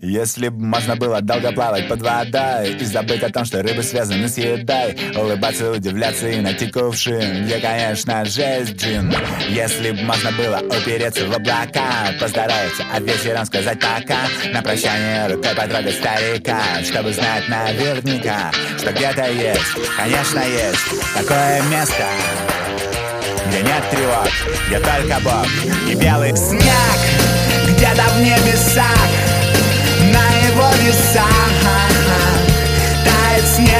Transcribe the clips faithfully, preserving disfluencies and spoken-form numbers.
Если бы можно было долго плавать под водой и забыть о том, что рыбы связаны с едой, улыбаться, удивляться и найти кувшин, где, конечно, жесть джин. Если бы можно было упереться в облака, поздороваться, а вечером сказать пока, на прощание рукой потрогать старика, чтобы знать наверняка, что где-то есть, конечно, есть такое место, где нет тревог, где только Бог и белый снег, где-то в небесах. На его весах тает снег.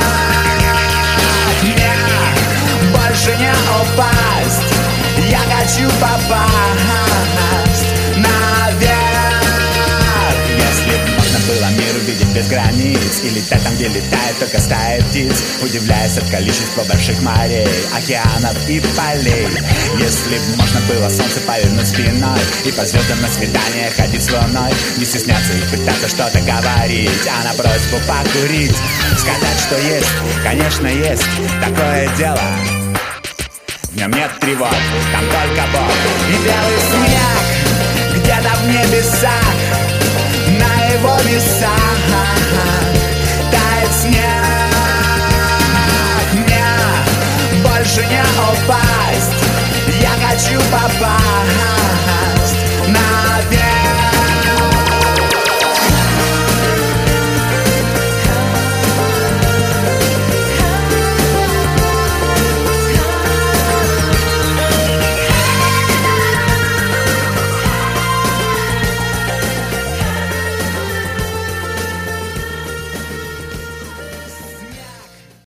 Мне больше не упасть, я хочу попасть наверх. Если бы можно было мир увидеть без границ и летать там, где летает только стая птиц, удивляясь от количества больших морей, океанов и полей. Если бы можно было солнце повернуть спиной и по звездам на свидание ходить с луной, не стесняться и пытаться что-то говорить, а на просьбу покурить сказать, что есть, конечно, есть такое дело. В нем нет тревог, там только Бог и белый снег, где-то в небесах. На его весах тает снег. Мне больше не упасть, я хочу попасть наверх.